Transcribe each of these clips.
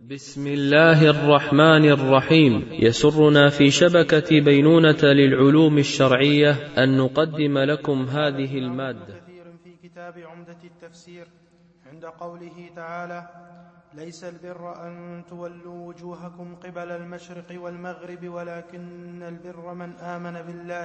بسم الله الرحمن الرحيم. يسرنا في شبكة بينونة للعلوم الشرعية أن نقدم لكم هذه المادة. كثير في كتاب عمدة التفسير عند قوله تعالى: ليس البر أن تولوا وجوهكم قبل المشرق والمغرب ولكن البر من آمن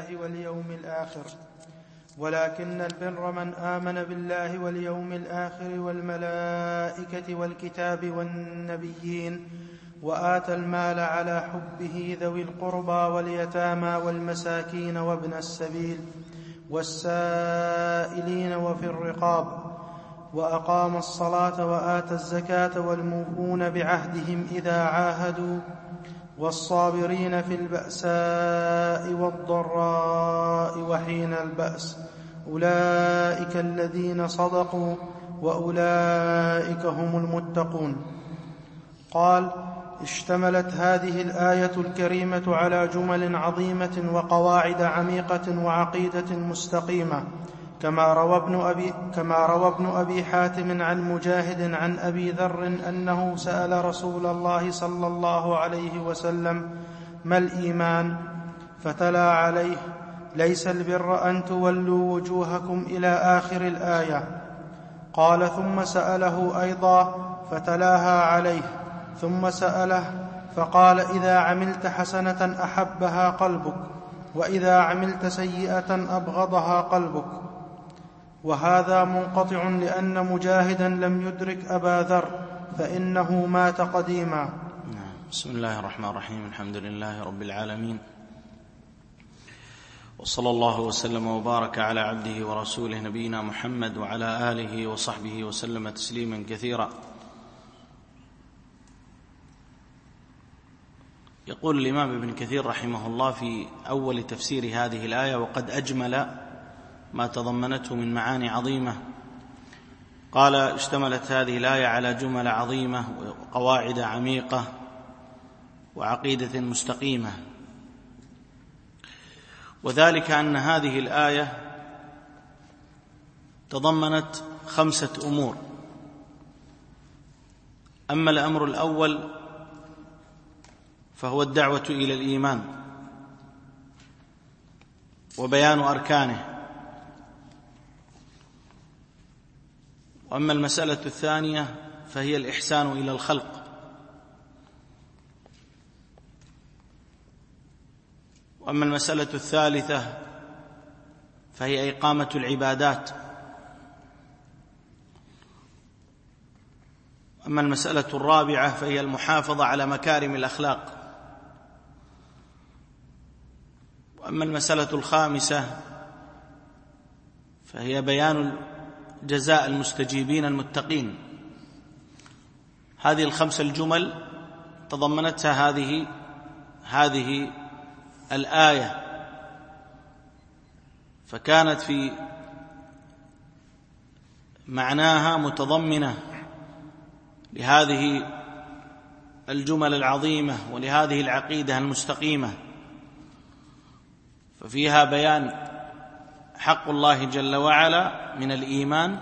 بالله واليوم الآخر والملائكة والكتاب والنبيين وآتى المال على حبه ذوي القربى واليتامى والمساكين وابن السبيل والسائلين وفي الرقاب وأقام الصلاة وآتى الزكاة والموفون بعهدهم إذا عاهدوا والصابرين في البأساء والضراء وحين البأس أولئك الذين صدقوا وأولئك هم المتقون. قال: اشتملت هذه الآية الكريمة على جمل عظيمة وقواعد عميقة وعقيدة مستقيمة، كما روى ابن أبي حاتم عن مجاهد عن أبي ذر أنه سأل رسول الله صلى الله عليه وسلم: ما الإيمان؟ فتلا عليه: ليس البر أن تولوا وجوهكم إلى آخر الآية. قال: ثم سأله أيضا فتلاها عليه، ثم سأله فقال: إذا عملت حسنة أحبها قلبك، وإذا عملت سيئة أبغضها قلبك. وهذا منقطع لأن مجاهدا لم يدرك أبا ذر فإنه مات قديما. بسم الله الرحمن الرحيم. الحمد لله رب العالمين، وصلى الله وسلم وبارك على عبده ورسوله نبينا محمد وعلى آله وصحبه وسلم تسليما كثيرا. يقول الإمام ابن كثير رحمه الله في أول تفسير هذه الآية: وقد أجمل ما تضمنته من معاني عظيمة. قال: اشتملت هذه الآية على جمل عظيمة وقواعد عميقة وعقيدة مستقيمة، وذلك أن هذه الآية تضمنت 5 أمور. أما الأمر الأول فهو الدعوة إلى الإيمان وبيان أركانه، وأما المسألة الثانية فهي الإحسان إلى الخلق، وأما المسألة الثالثة فهي إقامة العبادات، وأما المسألة الرابعة فهي المحافظة على مكارم الأخلاق، وأما المسألة الخامسة فهي بيان جزاء المستجيبين المتقين. هذه 5 الجمل تضمنتها هذه الآية، فكانت في معناها متضمنة لهذه الجمل العظيمة ولهذه العقيدة المستقيمة، ففيها بيان حق الله جل وعلا من الإيمان،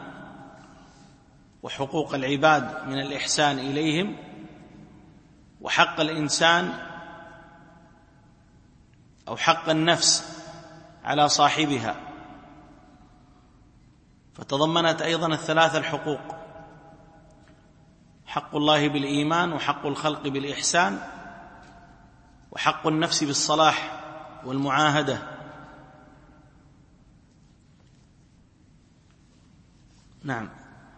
وحقوق العباد من الإحسان إليهم، وحق الإنسان أو حق النفس على صاحبها. فتضمنت أيضا 3 الحقوق: حق الله بالإيمان، وحق الخلق بالإحسان، وحق النفس بالصلاح والمعاهدة. نعم.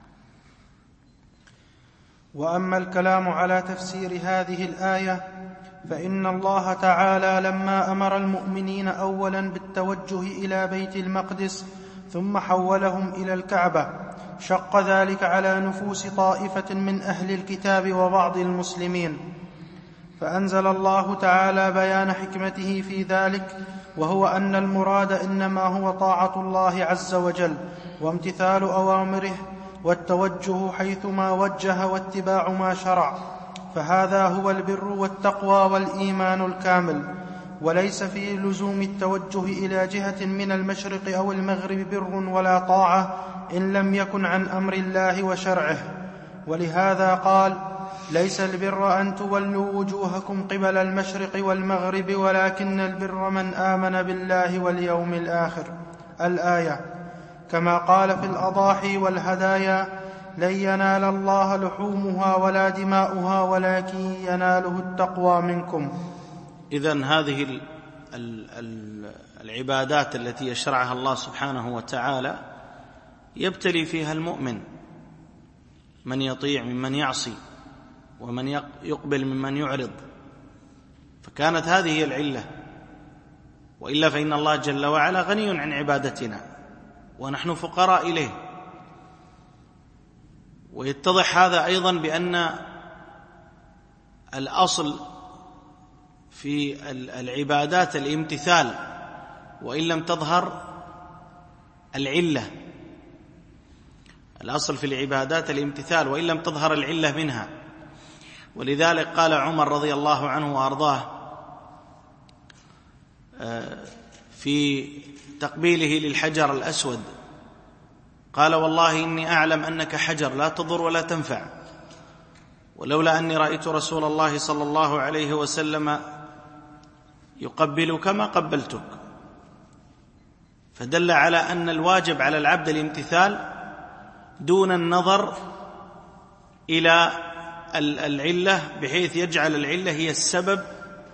وأما الكلام على تفسير هذه الآية فإن الله تعالى لما أمر المؤمنين أولا بالتوجه إلى بيت المقدس ثم حولهم إلى الكعبة، شق ذلك على نفوس طائفة من أهل الكتاب وبعض المسلمين، فأنزل الله تعالى بيان حكمته في ذلك، وهو أن المراد إنما هو طاعة الله عز وجل وامتثال أوامره والتوجه حيثما وجه واتباع ما شرع، فهذا هو البر والتقوى والإيمان الكامل. وليس في لزوم التوجه إلى جهة من المشرق أو المغرب بر ولا طاعة إن لم يكن عن أمر الله وشرعه. ولهذا قال: ليس البر أن تولوا وجوهكم قبل المشرق والمغرب ولكن البر من آمن بالله واليوم الآخر. الآية. كما قال في الأضاحي والهدايا: لن ينال الله لحومها ولا دماؤها ولكن يناله التقوى منكم. إذن هذه العبادات التي يشرعها الله سبحانه وتعالى يبتلي فيها المؤمن، من يطيع ممن يعصي، ومن يقبل ممن يعرض، فكانت هذه هي العلة. وإلا فإن الله جل وعلا غني عن عبادتنا ونحن فقراء إليه. ويتضح هذا أيضا بأن الأصل في العبادات الامتثال وإن لم تظهر العلة. الأصل في العبادات الامتثال وإن لم تظهر العلة منها. ولذلك قال عمر رضي الله عنه وأرضاه في تقبيله للحجر الأسود، قال: والله إني أعلم أنك حجر لا تضر ولا تنفع، ولولا أني رأيت رسول الله صلى الله عليه وسلم يقبلك ما قبلتك. فدل على أن الواجب على العبد الامتثال دون النظر إلى العلة، بحيث يجعل العلة هي السبب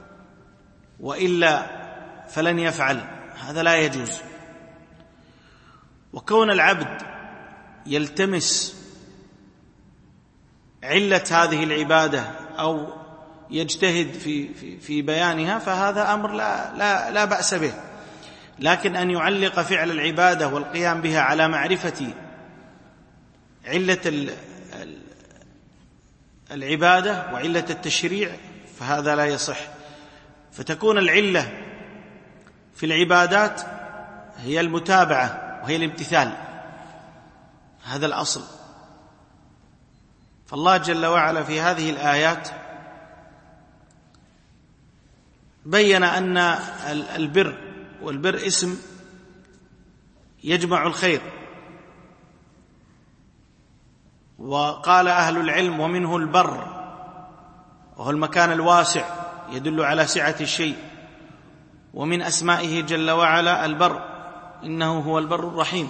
وإلا فلن يفعل. هذا لا يجوز. وكون العبد يلتمس علة هذه العبادة أو يجتهد في بيانها فهذا أمر لا بأس به، لكن أن يعلق فعل العبادة والقيام بها على معرفة علة العبادة وعلة التشريع فهذا لا يصح. فتكون العلة في العبادات هي المتابعة وهي الامتثال، هذا الأصل. فالله جل وعلا في هذه الآيات بين أن البر، والبر اسم يجمع الخير، وقال أهل العلم: ومنه البر، وهو المكان الواسع يدل على سعة الشيء. ومن أسمائه جل وعلا البر، إنه هو البر الرحيم.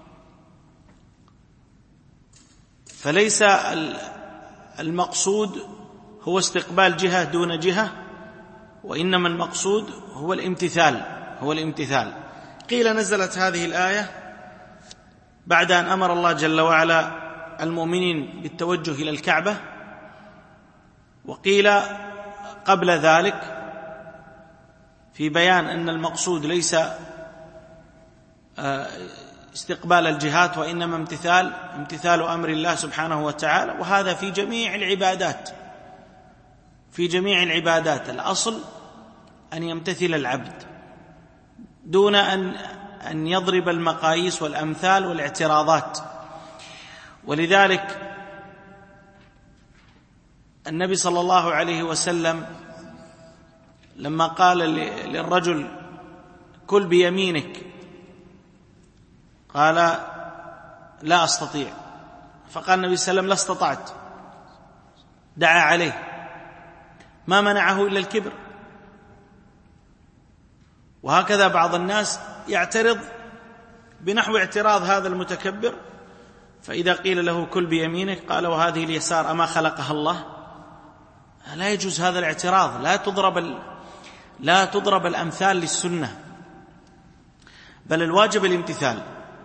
فليس المقصود هو استقبال جهة دون جهة، وإنما المقصود هو الامتثال. قيل نزلت هذه الآية بعد أن أمر الله جل وعلا المؤمنين بالتوجه إلى الكعبة، وقيل قبل ذلك في بيان أن المقصود ليس استقبال الجهات وإنما امتثال أمر الله سبحانه وتعالى. وهذا في جميع العبادات الأصل أن يمتثل العبد دون أن يضرب المقاييس والأمثال والاعتراضات. ولذلك النبي صلى الله عليه وسلم لما قال للرجل: كل بيمينك، قال: لا أستطيع. فقال النبي صلى الله عليه وسلم: لا استطعت. دعا عليه، ما منعه إلا الكبر. وهكذا بعض الناس يعترض بنحو اعتراض هذا المتكبر، فإذا قيل له: كل بيمينك، قال: وهذه اليسار أما خلقها الله؟ لا يجوز هذا الاعتراض. لا تضرب الأمثال للسنة، بل الواجب الامتثال.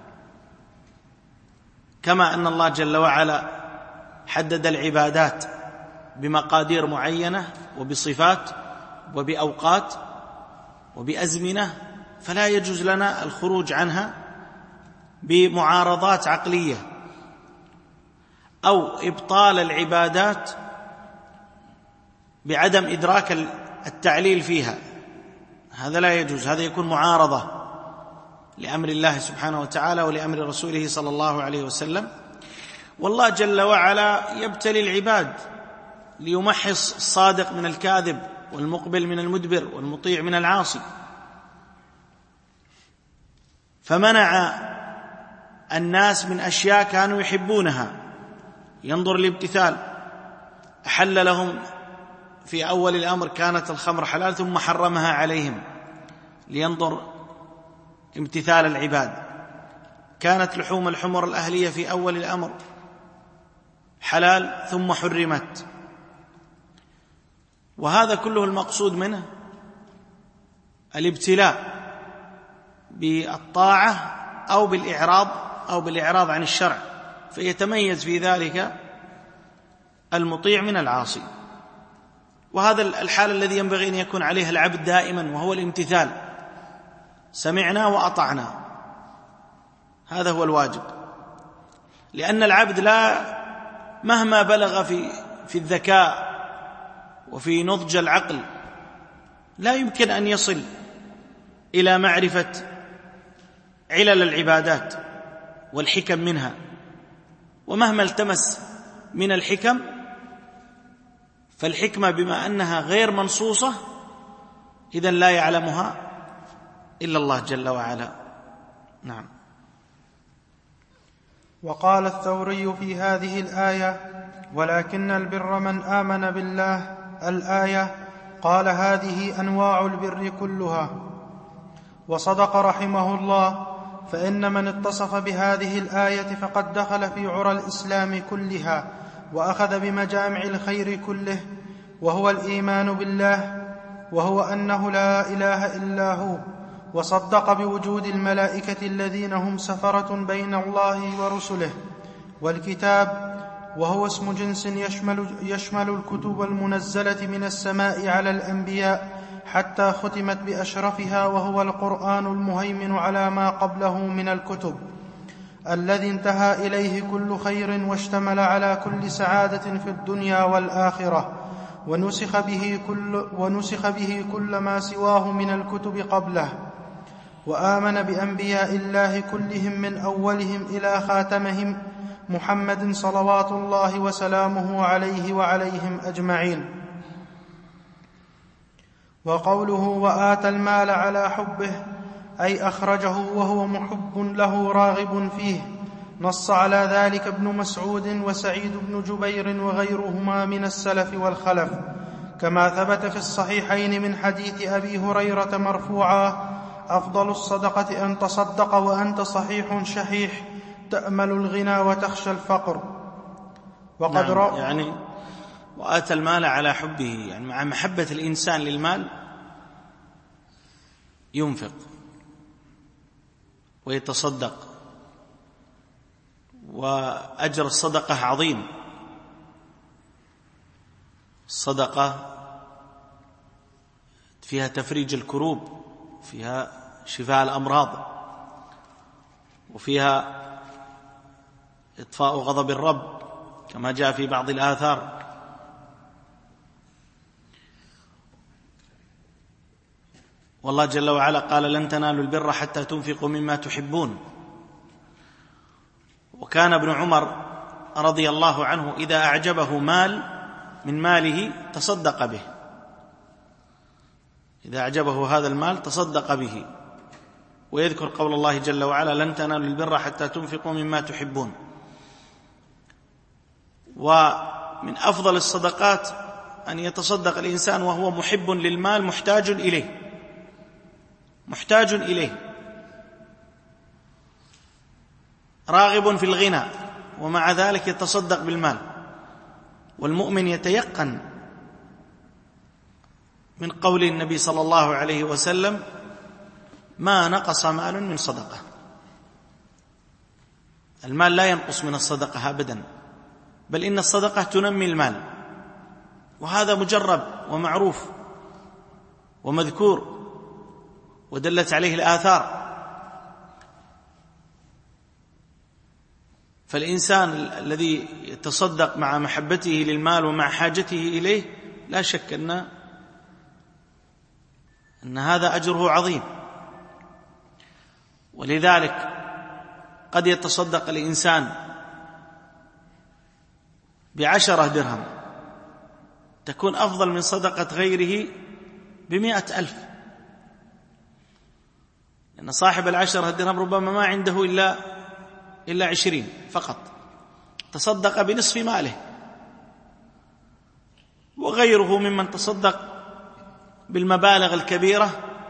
كما أن الله جل وعلا حدد العبادات بمقادير معينة وبصفات وبأوقات وبأزمنة، فلا يجوز لنا الخروج عنها بمعارضات عقلية أو إبطال العبادات بعدم إدراك التعليل فيها. هذا لا يجوز، هذا يكون معارضة لأمر الله سبحانه وتعالى ولأمر رسوله صلى الله عليه وسلم. والله جل وعلا يبتلي العباد ليمحص الصادق من الكاذب، والمقبل من المدبر، والمطيع من العاصي. فمنع الناس من أشياء كانوا يحبونها، ينظر الامتثال، أحل لهم في أول الأمر كانت الخمر حلال ثم حرمها عليهم لينظر امتثال العباد. كانت لحوم الحمر الأهلية في أول الأمر حلال ثم حرمت. وهذا كله المقصود منه الابتلاء بالطاعة أو بالإعراض عن الشرع، فيتميز في ذلك المطيع من العاصي. وهذا الحال الذي ينبغي أن يكون عليه العبد دائما، وهو الامتثال، سمعنا وأطعنا، هذا هو الواجب. لأن العبد مهما بلغ في الذكاء وفي نضج العقل لا يمكن أن يصل إلى معرفة علل العبادات والحكم منها، ومهما التمس من الحكم فالحكمة بما أنها غير منصوصة إذن لا يعلمها إلا الله جل وعلا. نعم. وقال الثوري في هذه الآية: ولكن البر من آمن بالله. الآية قال: هذه أنواع البر كلها. وصدق رحمه الله، فإن من اتصف بهذه الآية فقد دخل في عرى الإسلام كلها وأخذ بمجامع الخير كله، وهو الإيمان بالله، وهو أنه لا إله إلا هو، وصدق بوجود الملائكة الذين هم سفرة بين الله ورسله، والكتاب وهو اسم جنس يشمل الكتب المنزلة من السماء على الأنبياء حتى ختمت بأشرفها، وهو القرآن المهيمن على ما قبله من الكتب، الذي انتهى إليه كل خير واشتمل على كل سعادة في الدنيا والآخرة، ونسخ به كل ما سواه من الكتب قبله. وآمن بأنبياء الله كلهم من أولهم إلى خاتمهم محمد صلوات الله وسلامه عليه وعليهم أجمعين. وقوله: وآتى المال على حبه، أي أخرجه وهو محب له راغب فيه. نص على ذلك ابن مسعود وسعيد بن جبير وغيرهما من السلف والخلف، كما ثبت في الصحيحين من حديث أبي هريرة مرفوعا: أفضل الصدقة أن تصدق وأنت صحيح شحيح تأمل الغنى وتخشى الفقر. وقد يعني وآتى المال على حبه، يعني مع محبة الإنسان للمال ينفق ويتصدق، وأجر الصدقة عظيم. الصدقة فيها تفريج الكروب، فيها شفاء الأمراض، وفيها إطفاء غضب الرب كما جاء في بعض الآثار. والله جل وعلا قال: لن تنالوا البر حتى تنفقوا مما تحبون. وكان ابن عمر رضي الله عنه إذا أعجبه مال من ماله تصدق به، إذا أعجبه هذا المال تصدق به. ويذكر قول الله جل وعلا: لن تنالوا البر حتى تنفقوا مما تحبون. ومن أفضل الصدقات أن يتصدق الإنسان وهو محب للمال محتاج إليه راغب في الغنى، ومع ذلك يتصدق بالمال. والمؤمن يتيقن من قول النبي صلى الله عليه وسلم: ما نقص مال من صدقة. المال لا ينقص من الصدقة أبدا، بل إن الصدقة تنمي المال، وهذا مجرب ومعروف ومذكور ودلت عليه الآثار. فالإنسان الذي يتصدق مع محبته للمال ومع حاجته إليه لا شك أن هذا أجره عظيم. ولذلك قد يتصدق الإنسان ب10 درهم تكون أفضل من صدقة غيره ب100,000، لأن صاحب 10 درهم ربما ما عنده إلا 20 فقط، تصدق بنصف ماله. وغيره ممن تصدق بالمبالغ الكبيرة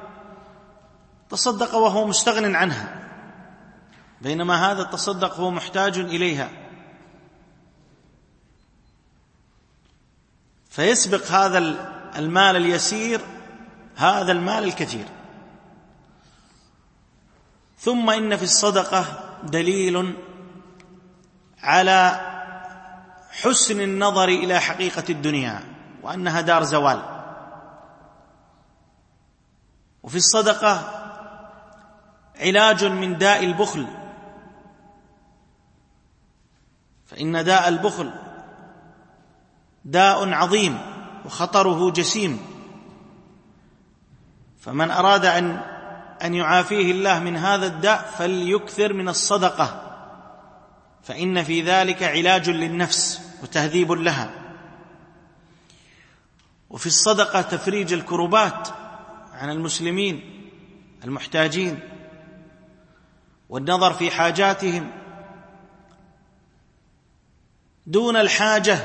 تصدق وهو مستغن عنها، بينما هذا تصدق وهو محتاج إليها، فيسبق هذا المال اليسير هذا المال الكثير. ثم إن في الصدقة دليل على حسن النظر إلى حقيقة الدنيا وأنها دار زوال، وفي الصدقة علاج من داء البخل، فإن داء البخل داء عظيم وخطره جسيم، فمن أراد أن يعافيه الله من هذا الداء فليكثر من الصدقة، فإن في ذلك علاج للنفس وتهذيب لها. وفي الصدقة تفريج الكربات عن المسلمين المحتاجين والنظر في حاجاتهم دون الحاجة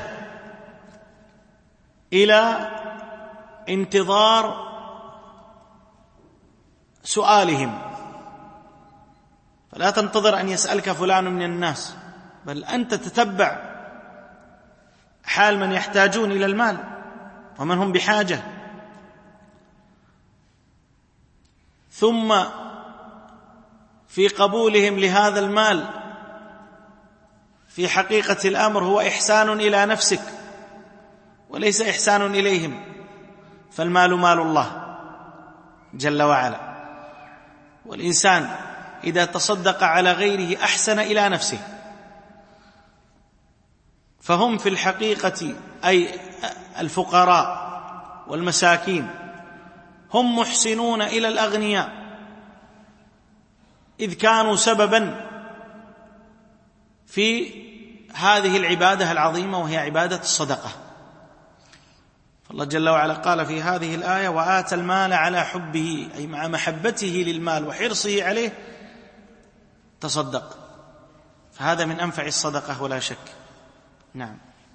إلى انتظار سؤالهم، فلا تنتظر أن يسألك فلان من الناس، بل أنت تتبع حال من يحتاجون إلى المال ومن هم بحاجة. ثم في قبولهم لهذا المال في حقيقة الأمر هو إحسان إلى نفسك وليس إحسان إليهم، فالمال مال الله جل وعلا، والإنسان إذا تصدق على غيره أحسن إلى نفسه، فهم في الحقيقة أي الفقراء والمساكين هم محسنون إلى الأغنياء، إذ كانوا سببا في هذه العبادة العظيمة وهي عبادة الصدقة. فالله جل وعلا قال في هذه الآية: وآتى المال على حبه، أي مع محبته للمال وحرصه عليه تصدق، فهذا من أنفع الصدقة ولا شك. نعم.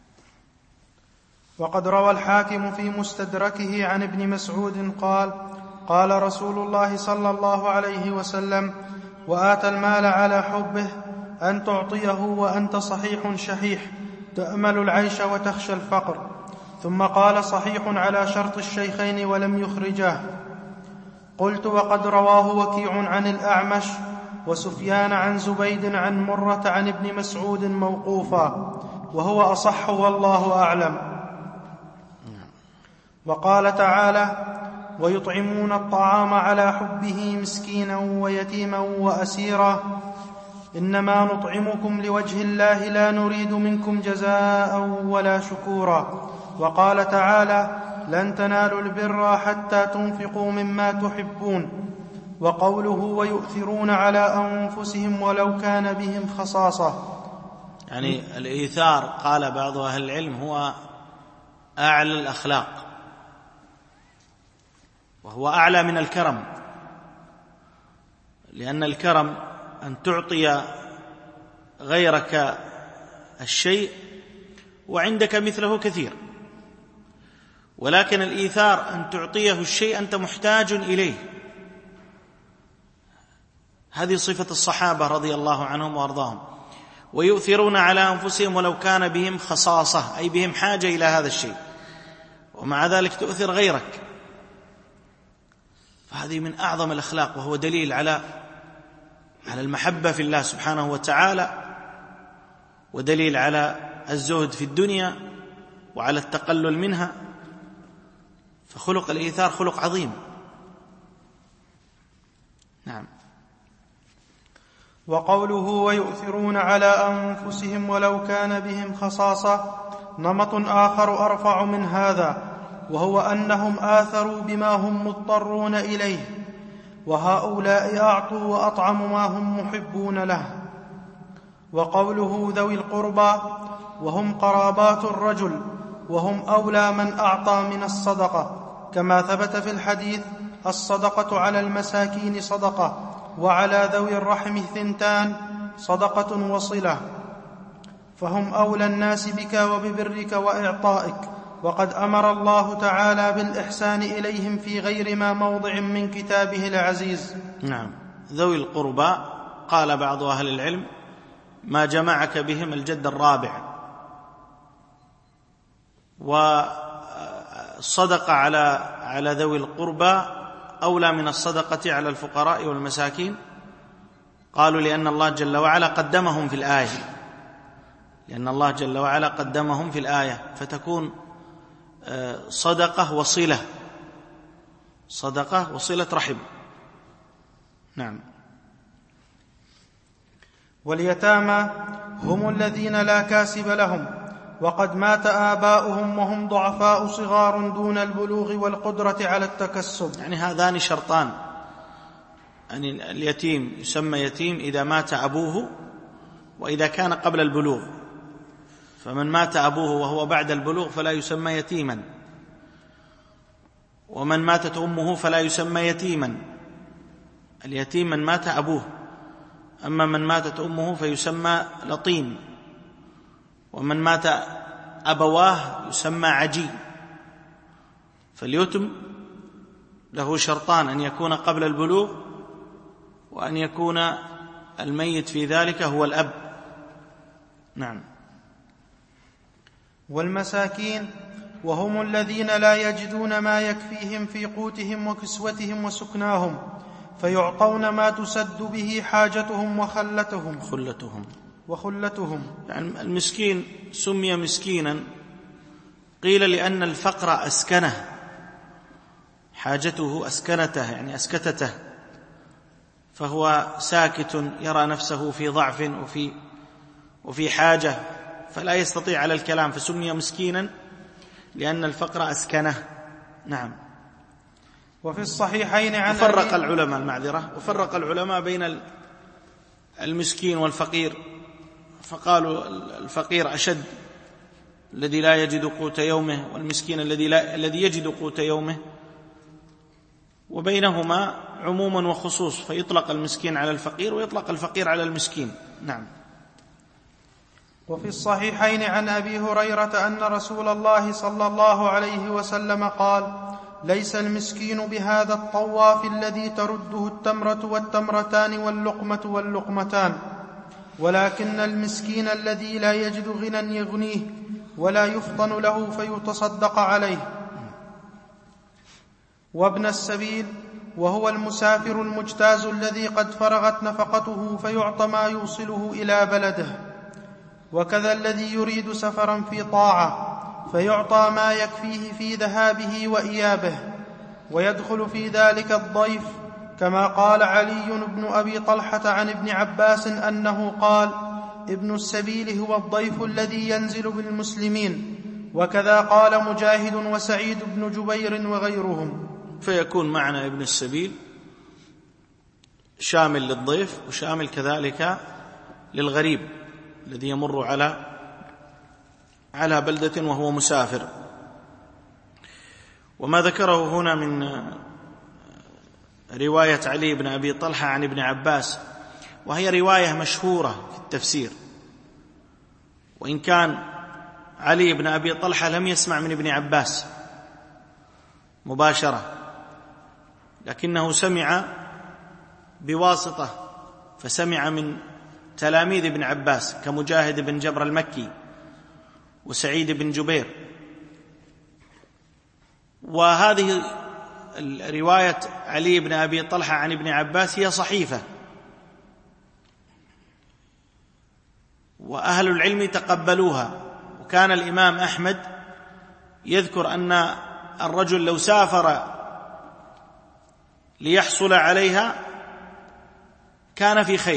وقد روى الحاكم في مستدركه عن ابن مسعود قال: قال رسول الله صلى الله عليه وسلم: وآتى المال على حبه، أن تعطيه وأنت صحيح شحيح تأمل العيش وتخشى الفقر. ثم قال: صحيح على شرط الشيخين ولم يخرجاه. قلت: وقد رواه وكيع عن الأعمش وسفيان عن زبيد عن مرة عن ابن مسعود موقوفا، وهو أصح والله أعلم. وقال تعالى: ويطعمون الطعام على حبه مسكينا ويتيما وأسيرا، إنما نطعمكم لوجه الله لا نريد منكم جزاء ولا شكورا. وقال تعالى: لن تنالوا البر حتى تنفقوا مما تحبون. وقوله: ويؤثرون على أنفسهم ولو كان بهم خصاصة، يعني الإيثار قال بعض أهل العلم هو أعلى الأخلاق، وهو أعلى من الكرم، لأن الكرم أن تعطي غيرك الشيء وعندك مثله كثير، ولكن الإيثار أن تعطيه الشيء أنت محتاج إليه. هذه صفة الصحابة رضي الله عنهم وأرضاهم. ويؤثرون على أنفسهم ولو كان بهم خصاصة، أي بهم حاجة إلى هذا الشيء، ومع ذلك تؤثر غيرك، فهذه من أعظم الأخلاق، وهو دليل على المحبة في الله سبحانه وتعالى، ودليل على الزهد في الدنيا وعلى التقلل منها. فخلق الإيثار خلق عظيم. نعم. وقوله: ويؤثرون على أنفسهم ولو كان بهم خصاصة، نمط آخر أرفع من هذا، وهو أنهم آثروا بما هم مضطرون إليه، وهؤلاء أعطوا وأطعموا ما هم محبون له. وقوله: ذوي القربى، وهم قرابات الرجل، وهم أولى من أعطى من الصدقة، كما ثبت في الحديث: الصدقة على المساكين صدقة، وعلى ذوي الرحم 2 صدقة وصلة، فهم أولى الناس بك وببرك وإعطائك، وقد أمر الله تعالى بالإحسان إليهم في غير ما موضع من كتابه العزيز. نعم. ذوي القربى قال بعض أهل العلم ما جمعك بهم الجد الرابع، والصدقة على ذوي القربى أولى من الصدقة على الفقراء والمساكين. قالوا لأن الله جل وعلا قدمهم في الآية، لأن الله جل وعلا قدمهم في الآية، فتكون صدقة وصلة رحم. نعم. واليتامى هم الذين لا كاسب لهم، وقد مات آباؤهم وهم ضعفاء صغار دون البلوغ والقدرة على التكسب. يعني هذان شرطان، يعني اليتيم يسمى يتيم إذا مات أبوه وإذا كان قبل البلوغ، فمن مات أبوه وهو بعد البلوغ فلا يسمى يتيما، ومن ماتت أمه فلا يسمى يتيما. اليتيم من مات أبوه، أما من ماتت أمه فيسمى لطيم، ومن مات أبواه يسمى عجي. فاليتم له شرطان، أن يكون قبل البلوغ، وأن يكون الميت في ذلك هو الأب. نعم. والمساكين وهم الذين لا يجدون ما يكفيهم في قوتهم وكسوتهم وسكناهم، فيعطون ما تسد به حاجتهم وخلتهم. يعني المسكين سمي مسكينا قيل لأن الفقر أسكنه، حاجته أسكنته، يعني أسكتته، فهو ساكت يرى نفسه في ضعف وفي حاجة فلا يستطيع على الكلام، فسمي مسكينا لأن الفقر أسكنه. نعم. وفي الصحيحين عن وفرق العلماء بين المسكين والفقير، فقالوا الفقير أشد، الذي لا يجد قوت يومه، والمسكين الذي يجد قوت يومه، وبينهما عموما وخصوص، فيطلق المسكين على الفقير ويطلق الفقير على المسكين. نعم. وفي الصحيحين عن أبي هريرة أن رسول الله صلى الله عليه وسلم قال: ليس المسكين بهذا الطواف الذي ترده التمرة والتمرتان واللقمة واللقمتان، ولكن المسكين الذي لا يجد غنى يغنيه ولا يفطن له فيتصدق عليه. وابن السبيل وهو المسافر المجتاز الذي قد فرغت نفقته فيعطى ما يوصله إلى بلده. وكذا الذي يريد سفرا في طاعة فيعطى ما يكفيه في ذهابه وإيابه. ويدخل في ذلك الضيف، كما قال علي بن أبي طلحة عن ابن عباس أنه قال: ابن السبيل هو الضيف الذي ينزل بالمسلمين. وكذا قال مجاهد وسعيد بن جبير وغيرهم. فيكون معنى ابن السبيل شامل للضيف وشامل كذلك للغريب الذي يمر على بلدة وهو مسافر. وما ذكره هنا من رواية علي بن أبي طلحة عن ابن عباس، وهي رواية مشهورة في التفسير، وإن كان علي بن أبي طلحة لم يسمع من ابن عباس مباشرة، لكنه سمع بواسطة، فسمع من تلاميذ ابن عباس كمجاهد بن جبر المكي وسعيد بن جبير. وهذه رواية علي بن أبي طلحة عن ابن عباس هي صحيفة، وأهل العلم تقبلوها. وكان الإمام أحمد يذكر أن الرجل لو سافر ليحصل عليها كان في خير،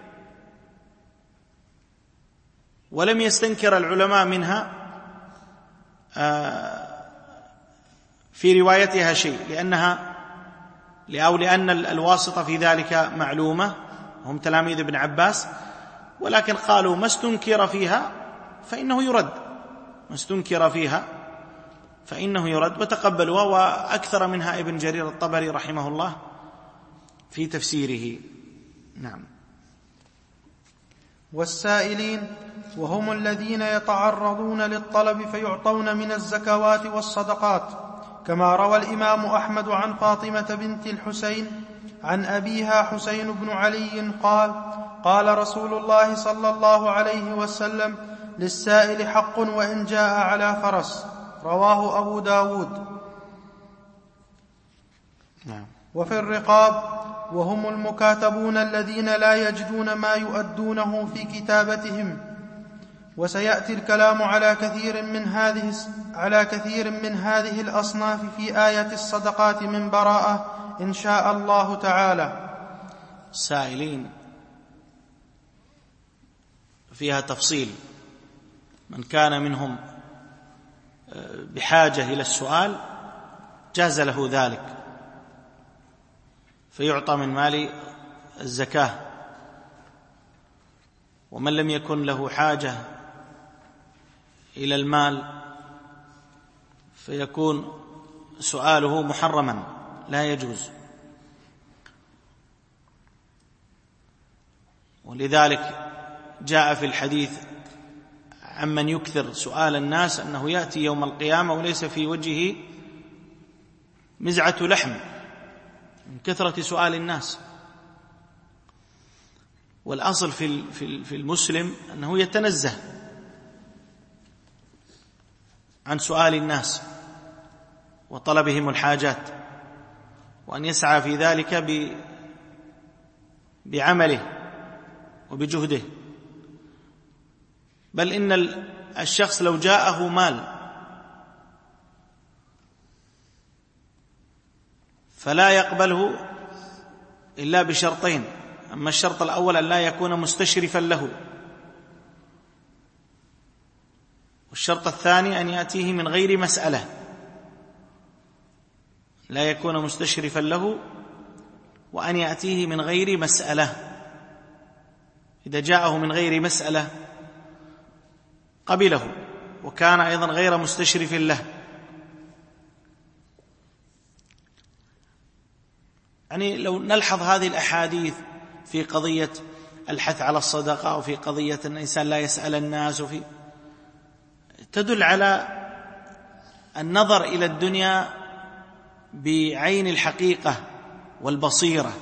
ولم يستنكر العلماء منها في روايتها شيء، لأن الواسطة في ذلك معلومة، هم تلاميذ ابن عباس، ولكن قالوا ما استنكر فيها فإنه يرد، وتقبلوها. وأكثر منها ابن جرير الطبري رحمه الله في تفسيره. نعم. والسائلين وهم الذين يتعرضون للطلب فيعطون من الزكوات والصدقات، كما روى الإمام أحمد عن فاطمة بنت الحسين عن أبيها حسين بن علي قال: قال رسول الله صلى الله عليه وسلم: للسائل حق وإن جاء على فرس. رواه أبو داود. وفي الرقاب وهم المكاتبون الذين لا يجدون ما يؤدونه في كتابتهم. وسيأتي الكلام على كثير من هذه الأصناف في آية الصدقات من براءة إن شاء الله تعالى. السائلين فيها تفصيل، من كان منهم بحاجة إلى السؤال جاز له ذلك فيعطى من مال الزكاة، ومن لم يكن له حاجة إلى المال فيكون سؤاله محرما لا يجوز. ولذلك جاء في الحديث عمن يكثر سؤال الناس أنه يأتي يوم القيامة وليس في وجهه مزعة لحم من كثرة سؤال الناس. والأصل في المسلم أنه يتنزه عن سؤال الناس وطلبهم الحاجات، وأن يسعى في ذلك بعمله وبجهده. بل إن الشخص لو جاءه مال فلا يقبله إلا بشرطين: أما الشرط الأول أن لا يكون مستشرفا له، والشرط الثاني أن يأتيه من غير مسألة. لا يكون مستشرفا له وأن يأتيه من غير مسألة. إذا جاءه من غير مسألة قبله، وكان أيضا غير مستشرف له. يعني لو نلحظ هذه الأحاديث في قضية الحث على الصدقة وفي قضية أن الإنسان لا يسأل الناس، تدل على النظر إلى الدنيا بعين الحقيقة والبصيرة.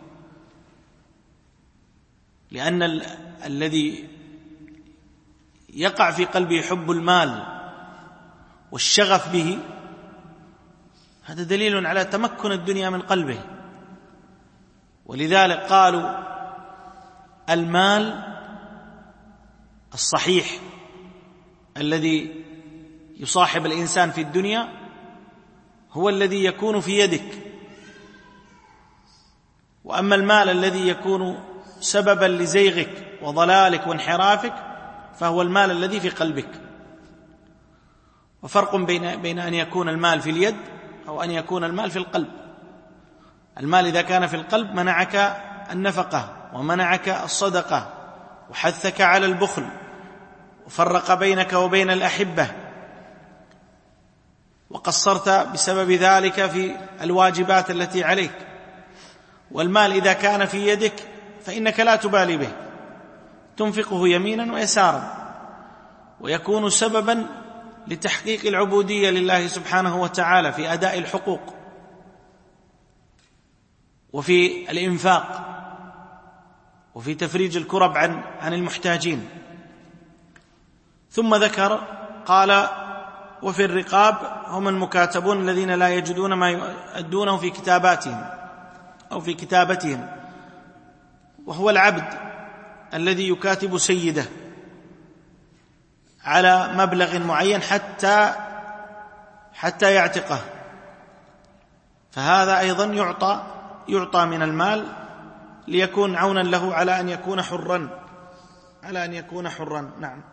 لأن الذي يقع في قلبه حب المال والشغف به هذا دليل على تمكن الدنيا من قلبه. ولذلك قالوا المال الصحيح الذي يصاحب الإنسان في الدنيا هو الذي يكون في يدك، وأما المال الذي يكون سببا لزيغك وضلالك وانحرافك فهو المال الذي في قلبك. وفرق بين أن يكون المال في اليد أو أن يكون المال في القلب. المال إذا كان في القلب منعك النفقة ومنعك الصدقة وحثك على البخل وفرق بينك وبين الأحبة وقصرت بسبب ذلك في الواجبات التي عليك. والمال إذا كان في يدك فإنك لا تبالي به، تنفقه يمينا ويسارا، ويكون سببا لتحقيق العبودية لله سبحانه وتعالى في أداء الحقوق وفي الإنفاق وفي تفريج الكرب عن المحتاجين. ثم ذكر قال: وفي الرقاب هم المكاتبون الذين لا يجدون ما يؤدونه في كتاباتهم أو في كتابتهم، وهو العبد الذي يكاتب سيده على مبلغ معين حتى يعتقه، فهذا أيضا يعطى من المال ليكون عونا له على أن يكون حرا. نعم.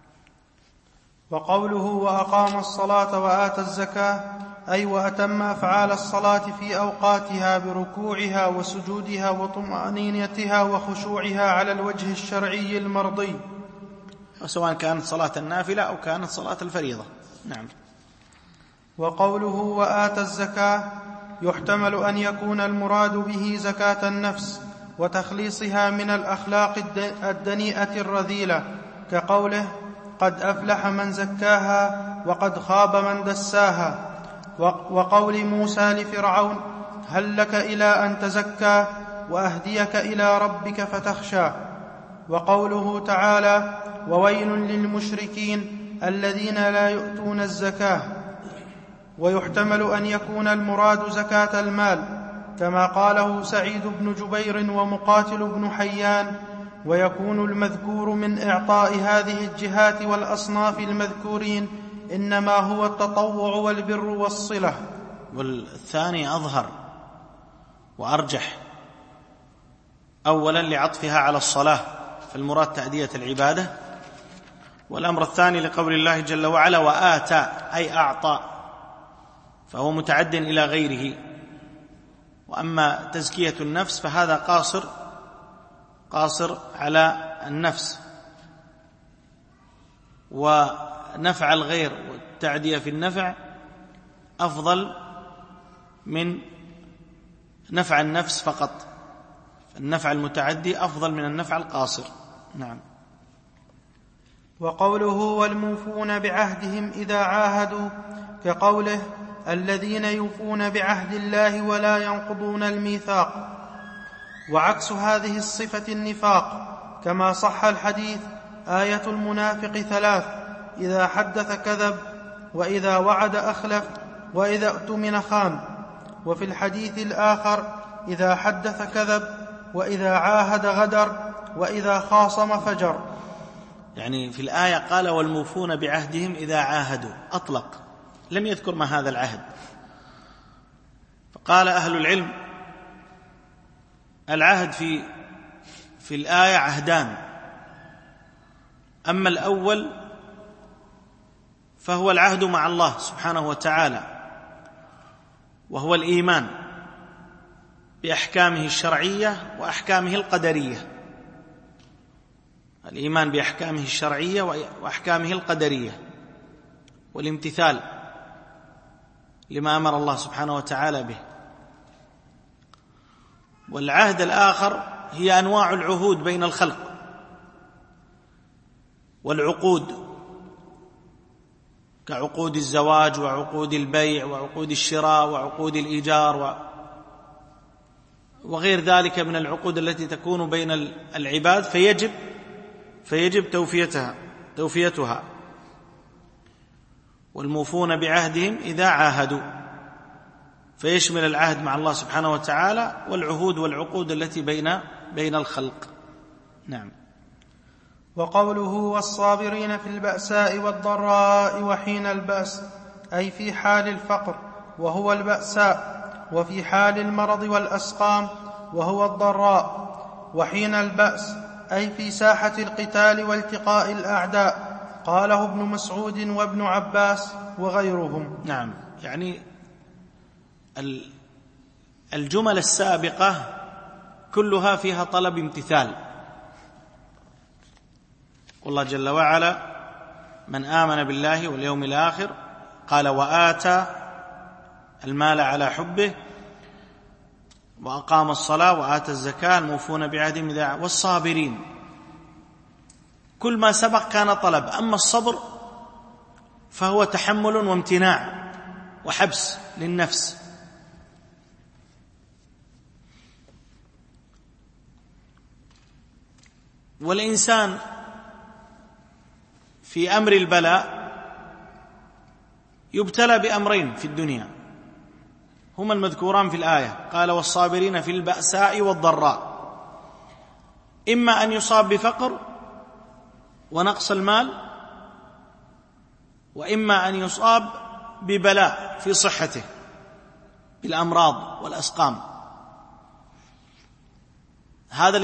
وقوله وأقام الصلاة وآتى الزكاة أي وأتم أفعال الصلاة في أوقاتها بركوعها وسجودها وطمأنينتها وخشوعها على الوجه الشرعي المرضي، سواء كانت صلاة النافلة أو كانت صلاة الفريضة. نعم. وقوله وآتى الزكاة يحتمل أن يكون المراد به زكاة النفس وتخليصها من الأخلاق الدنيئة الرذيلة، كقوله: قد أفلح من زكاها وقد خاب من دساها، وقول موسى لفرعون: هل لك إلى أن تزكى وأهديك إلى ربك فتخشى، وقوله تعالى: وويل للمشركين الذين لا يؤتون الزكاة. ويحتمل أن يكون المراد زكاة المال، كما قاله سعيد بن جبير ومقاتل بن حيان، ويكون المذكور من إعطاء هذه الجهات والأصناف المذكورين إنما هو التطوع والبر والصلة. والثاني أظهر وأرجح، أولا لعطفها على الصلاة، فالمراد تأدية العبادة، والأمر الثاني لقول الله جل وعلا: وآتى أي أعطى، فهو متعد إلى غيره. وأما تزكية النفس فهذا قاصر على النفس، ونفع الغير والتعدية في النفع أفضل من نفع النفس فقط، النفع المتعدي أفضل من النفع القاصر. نعم. وقوله: والموفون بعهدهم إذا عاهدوا، كقوله: الذين يوفون بعهد الله ولا ينقضون الميثاق. وعكس هذه الصفة النفاق، كما صح الحديث: آية المنافق 3: إذا حدث كذب، وإذا وعد أخلف، وإذا اؤتمن خان. وفي الحديث الآخر: إذا حدث كذب، وإذا عاهد غدر، وإذا خاصم فجر. يعني في الآية قال: والموفون بعهدهم إذا عاهدوا، أطلق، لم يذكر ما هذا العهد. فقال أهل العلم: العهد في الآية عهدان، أما الأول فهو العهد مع الله سبحانه وتعالى، وهو الإيمان بأحكامه الشرعية وأحكامه القدرية، الإيمان بأحكامه الشرعية وأحكامه القدرية، والامتثال لما أمر الله سبحانه وتعالى به. والعهد الآخر هي أنواع العهود بين الخلق والعقود، كعقود الزواج وعقود البيع وعقود الشراء وعقود الإيجار وغير ذلك من العقود التي تكون بين العباد، فيجب توفيتها. والموفون بعهدهم إذا عاهدوا، فيشمل العهد مع الله سبحانه وتعالى والعهود والعقود التي بين الخلق. نعم. وقوله: والصابرين في البأساء والضراء وحين البأس، أي في حال الفقر وهو البأساء، وفي حال المرض والأسقام وهو الضراء، وحين البأس أي في ساحة القتال والتقاء الأعداء. قاله ابن مسعود وابن عباس وغيرهم. نعم. يعني الجمل السابقة كلها فيها طلب امتثال. والله جل وعلا: من آمن بالله واليوم الآخر، قال: وآتى المال على حبه، وأقام الصلاة وآتى الزكاة، الموفون بعهدهم إذا عاهدوا، والصابرين. كل ما سبق كان طلب، أما الصبر فهو تحمل وامتناع وحبس للنفس. والإنسان في أمر البلاء يبتلى بأمرين في الدنيا هما المذكوران في الآية، قال: والصابرين في البأساء والضراء، إما أن يصاب بفقر ونقص المال، وإما أن يصاب ببلاء في صحته بالأمراض والأسقام. هذا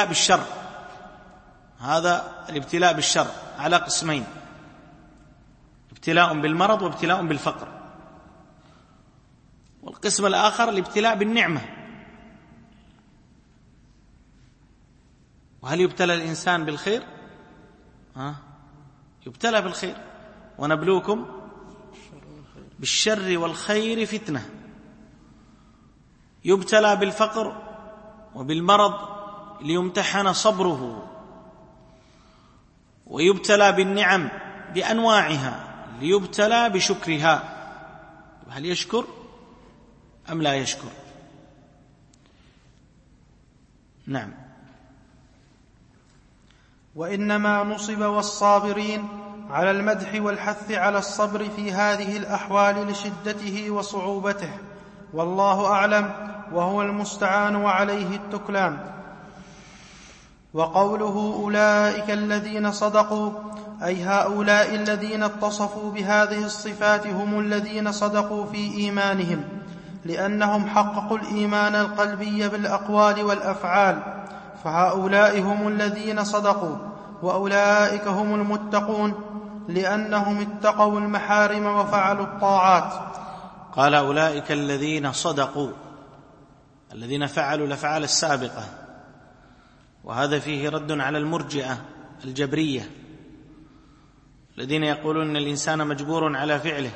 الابتلاء بالشر على قسمين: ابتلاء بالمرض وابتلاء بالفقر. والقسم الآخر الابتلاء بالنعمة. وهل يبتلى الإنسان بالخير؟ يبتلى بالخير. ونبلوكم بالشر والخير فتنة. يبتلى بالفقر وبالمرض ليمتحن صبره، ويبتلى بالنعم بأنواعها ليبتلى بشكرها، هل يشكر أم لا يشكر؟ نعم. وإنما نصب والصابرين على المدح والحث على الصبر في هذه الأحوال لشدته وصعوبته، والله أعلم، وهو المستعان وعليه التكلان. وقوله أولئك الذين صدقوا، أي هؤلاء الذين اتصفوا بهذه الصفات هم الذين صدقوا في إيمانهم، لأنهم حققوا الإيمان القلبي بالأقوال والأفعال، فهؤلاء هم الذين صدقوا. وأولئك هم المتقون، لأنهم اتقوا المحارم وفعلوا الطاعات. قال أولئك الذين صدقوا، الذين فعلوا الأفعال السابقة، وهذا فيه رد على المرجئة الجبرية الذين يقولون أن الإنسان مجبور على فعله،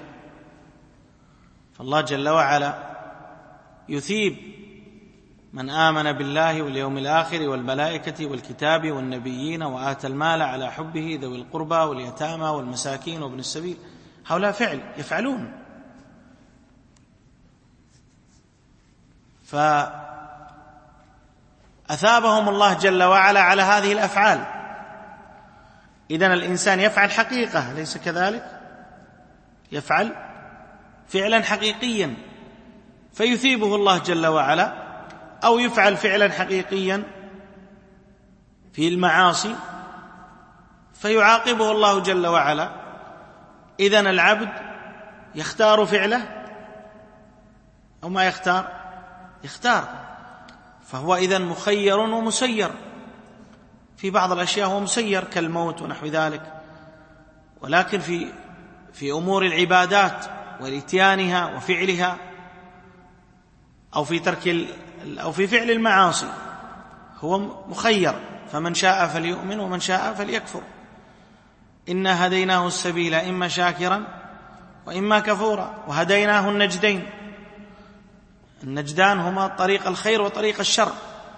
فالله جل وعلا يثيب من آمن بالله واليوم الآخر والملائكة والكتاب والنبيين وآتى المال على حبه ذوي القربى واليتامى والمساكين وابن السبيل، هؤلاء فعل يفعلون، فأثابهم الله جل وعلا على هذه الأفعال. إذن الإنسان يفعل حقيقة، ليس كذلك؟ يفعل فعلا حقيقيا فيثيبه الله جل وعلا، أو يفعل فعلا حقيقيا في المعاصي فيعاقبه الله جل وعلا. إذن العبد يختار فعله أو ما يختار؟ يختار، فهو إذن مخير ومسير. في بعض الأشياء هو مسير كالموت ونحو ذلك، ولكن في أمور العبادات والإتيانها وفعلها، أو في ترك أو في فعل المعاصي هو مخير، فمن شاء فليؤمن ومن شاء فليكفر. إنا هديناه السبيل إما شاكرا وإما كفورا وهديناه النجدين. النجدان هما طريق الخير وطريق الشر،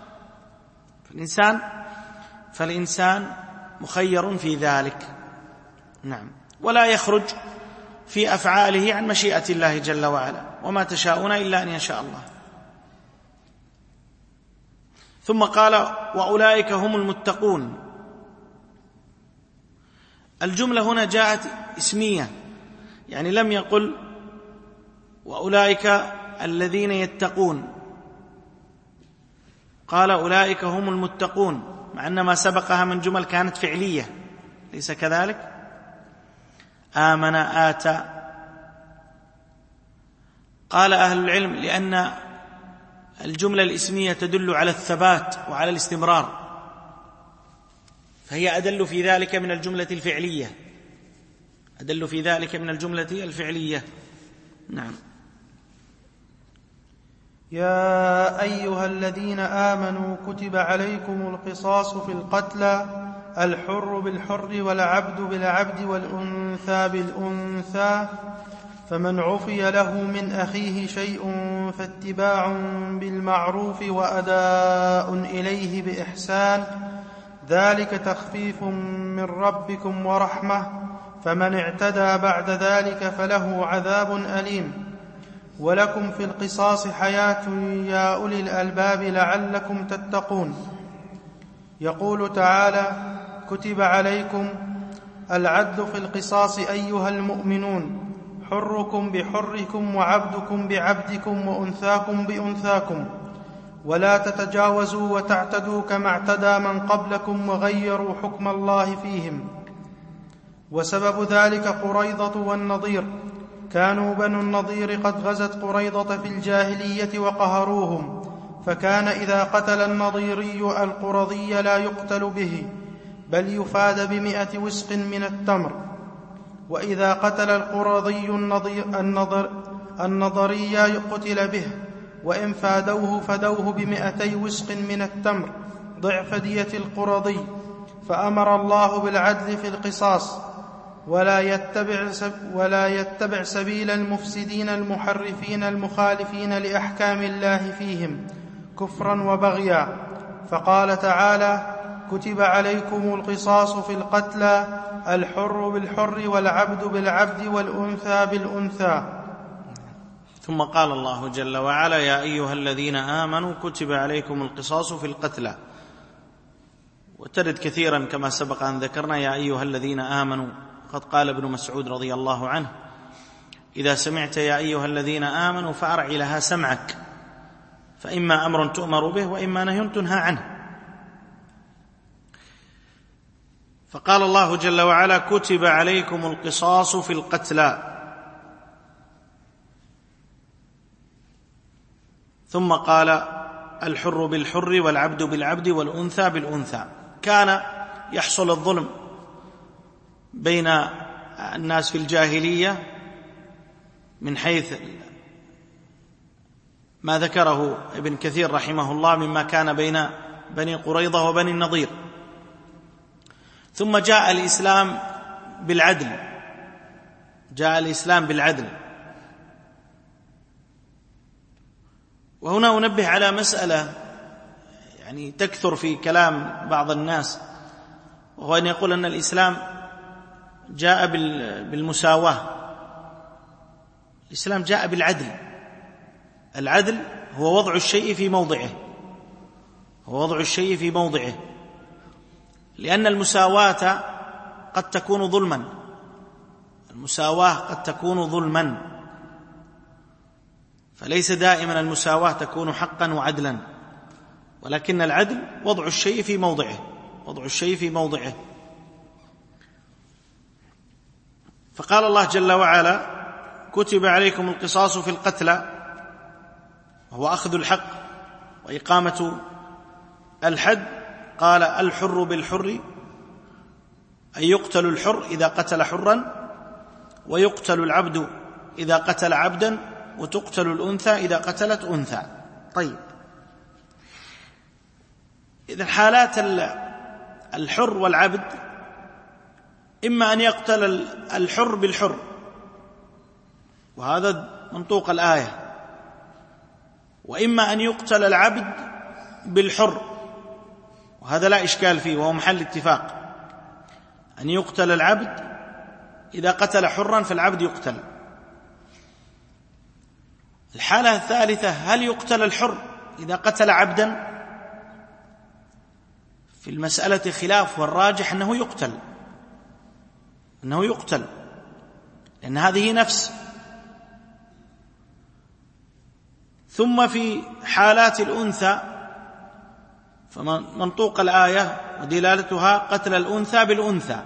فالإنسان مخير في ذلك. نعم. ولا يخرج في أفعاله عن مشيئة الله جل وعلا، وما تشاءون إلا أن يشاء الله. ثم قال وأولئك هم المتقون. الجملة هنا جاءت اسمية، يعني لم يقل وأولئك الذين يتقون، قال أولئك هم المتقون، مع أن ما سبقها من جمل كانت فعلية، ليس كذلك؟ آمن آتى. قال أهل العلم لأن الجملة الإسمية تدل على الثبات وعلى الاستمرار، فهي أدل في ذلك من الجملة الفعلية، أدل في ذلك من الجملة الفعلية. نعم. يا أيها الذين آمنوا كتب عليكم القصاص في القتلى، الحر بالحر والعبد بالعبد والأنثى بالأنثى، فمن عفي له من أخيه شيء فاتباع بالمعروف وأداء إليه بإحسان، ذلك تخفيف من ربكم ورحمة، فمن اعتدى بعد ذلك فله عذاب أليم. ولكم في القصاص حياة يا أولي الألباب لعلكم تتقون. يقول تعالى كتب عليكم العدل في القصاص أيها المؤمنون، حركم بحركم وعبدكم بعبدكم وأنثاكم بأنثاكم، ولا تتجاوزوا وتعتدوا كما اعتدى من قبلكم وغيروا حكم الله فيهم. وسبب ذلك قريضة والنضير، كانوا بنو النضير قد غزت قريضة في الجاهلية وقهروهم، فكان إذا قتل النضيري القرظي لا يقتل به، بل يفاد ب100 وسق من التمر، وإذا قتل القرظي النضري قتل به، وإن فادوه فدوه ب200 وسق من التمر ضعف دية القرظي. فأمر الله بالعدل في القصاص، ولا يتبع سبيل المفسدين المحرفين المخالفين لأحكام الله فيهم كفرا وبغيا، فقال تعالى: كتب عليكم القصاص في القتلى، الحر بالحر والعبد بالعبد والأنثى بالأنثى. ثم قال الله جل وعلا: يا أيها الذين آمنوا كتب عليكم القصاص في القتلى. وترد كثيرا كما سبق أن ذكرنا يا أيها الذين آمنوا. قد قال ابن مسعود رضي الله عنه: إذا سمعت يا أيها الذين آمنوا فأرع لها سمعك، فإما أمر تؤمر به وإما نهي تنهى عنه. فقال الله جل وعلا: كتب عليكم القصاص في القتلى. ثم قال: الحر بالحر والعبد بالعبد والأنثى بالأنثى. كان يحصل الظلم بين الناس في الجاهلية من حيث ما ذكره ابن كثير رحمه الله مما كان بين بني قريظة وبني النضير. ثم جاء الإسلام بالعدل، جاء الإسلام بالعدل. وهنا أنبه على مسألة يعني تكثر في كلام بعض الناس، وهو أن يقول أن الإسلام جاء بالمساواة. الإسلام جاء بالعدل. العدل هو وضع الشيء في موضعه، هو وضع الشيء في موضعه، لأن المساواة قد تكون ظلما، المساواة قد تكون ظلما، فليس دائما المساواة تكون حقا وعدلا، ولكن العدل وضع الشيء في موضعه، وضع الشيء في موضعه. فقال الله جل وعلا: كتب عليكم القصاص في القتلى، وهو أخذ الحق وإقامة الحد. قال: الحر بالحر، أي يقتل الحر إذا قتل حرا، ويقتل العبد إذا قتل عبدا، وتقتل الأنثى إذا قتلت أنثى. طيب، إذا حالات الحر والعبد إما أن يقتل الحر بالحر، وهذا منطوق الآية، وإما أن يقتل العبد بالحر، وهذا لا إشكال فيه وهو محل اتفاق. أن يقتل العبد إذا قتل حرا فالعبد يقتل. الحالة الثالثة: هل يقتل الحر إذا قتل عبدا؟ في المسألة خلاف، والراجح أنه يقتل، أنه يقتل، لأن هذه نفس. ثم في حالات الأنثى فمنطوق الآية ودلالتها قتل الأنثى بالأنثى.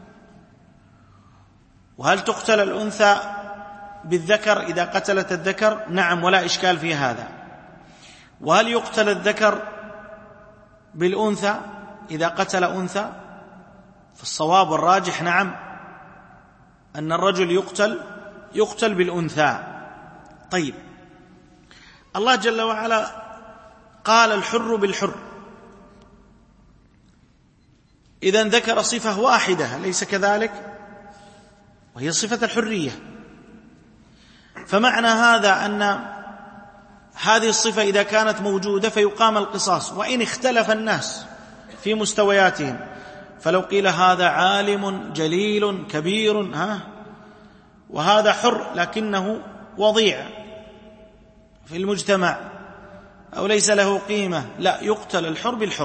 وهل تقتل الأنثى بالذكر إذا قتلت الذكر؟ نعم، ولا إشكال في هذا. وهل يقتل الذكر بالأنثى إذا قتل أنثى؟ فالصواب والراجح نعم، أن الرجل يقتل بالأنثى. طيب، الله جل وعلا قال: الحر بالحر، إذن ذكر صفة واحدة أليس كذلك؟ وهي صفة الحرية. فمعنى هذا أن هذه الصفة إذا كانت موجودة فيقام القصاص، وإن اختلف الناس في مستوياتهم. فلو قيل هذا عالم جليل كبير وهذا حر لكنه وضيع في المجتمع أو ليس له قيمة، لا، يقتل الحر بالحر.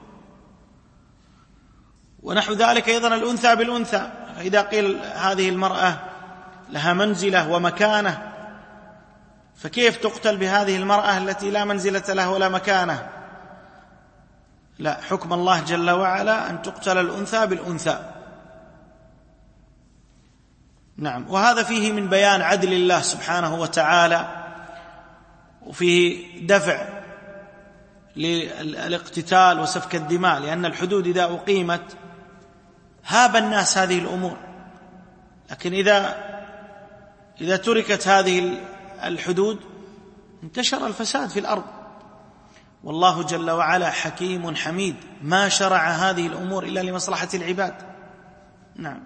ونحو ذلك أيضا الأنثى بالأنثى. إذا قيل هذه المرأة لها منزلة ومكانة، فكيف تقتل بهذه المرأة التي لا منزلة لها ولا مكانة؟ لا، حكم الله جل وعلا أن تقتل الأنثى بالأنثى. نعم، وهذا فيه من بيان عدل الله سبحانه وتعالى، وفيه دفع للاقتتال وسفك الدماء، لأن الحدود إذا أقيمت هاب الناس هذه الأمور، لكن إذا تركت هذه الحدود انتشر الفساد في الأرض. والله جل وعلا حكيم حميد، ما شرع هذه الأمور إلا لمصلحة العباد. نعم.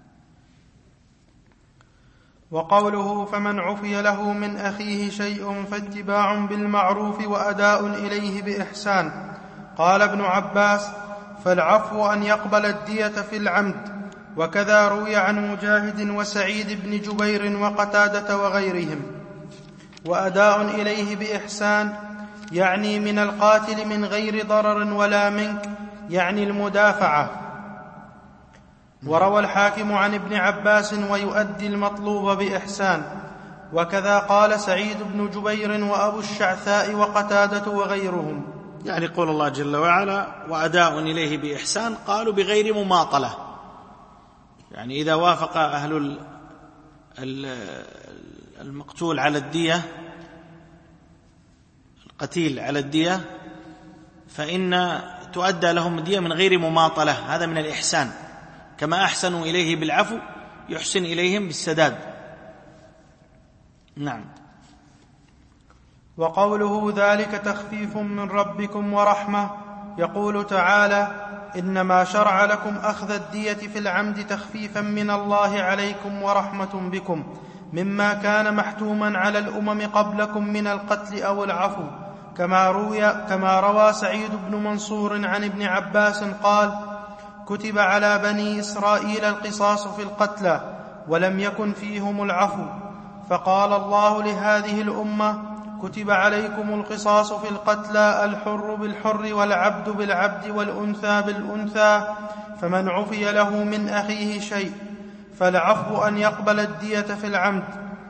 وقوله: فمن عفي له من أخيه شيء فاتباع بالمعروف وأداء إليه بإحسان. قال ابن عباس: فالعفو أن يقبل الدية في العمد. وكذا روي عن مجاهد وسعيد بن جبير وقتادة وغيرهم. وأداء إليه بإحسان يعني من القاتل من غير ضرر ولا منك، يعني المدافعة. وروى الحاكم عن ابن عباس: ويؤدي المطلوب بإحسان. وكذا قال سعيد بن جبير وأبو الشعثاء وقتادة وغيرهم. يعني قول الله جل وعلا: وأداء إليه بإحسان، قالوا بغير مماطلة، يعني إذا وافق أهل المقتول على الدية، القتيل على الدية، فإن تؤدى لهم الدية من غير مماطلة. هذا من الإحسان، كما أحسنوا إليه بالعفو يحسن إليهم بالسداد. نعم. وقوله: ذلك تخفيف من ربكم ورحمة، يقول تعالى: إنما شرع لكم أخذ الدية في العمد تخفيفا من الله عليكم ورحمة بكم، مما كان محتوما على الأمم قبلكم من القتل أو العفو، كما روى سعيد بن منصور عن ابن عباس قال: كتب على بني إسرائيل القصاص في القتلى ولم يكن فيهم العفو، فقال الله لهذه الأمة: كتب عليكم القصاص في القتلى، الحر بالحر والعبد بالعبد والأنثى بالأنثى، فمن عفي له من أخيه شيء فالعفو أن يقبل الدية في العمد.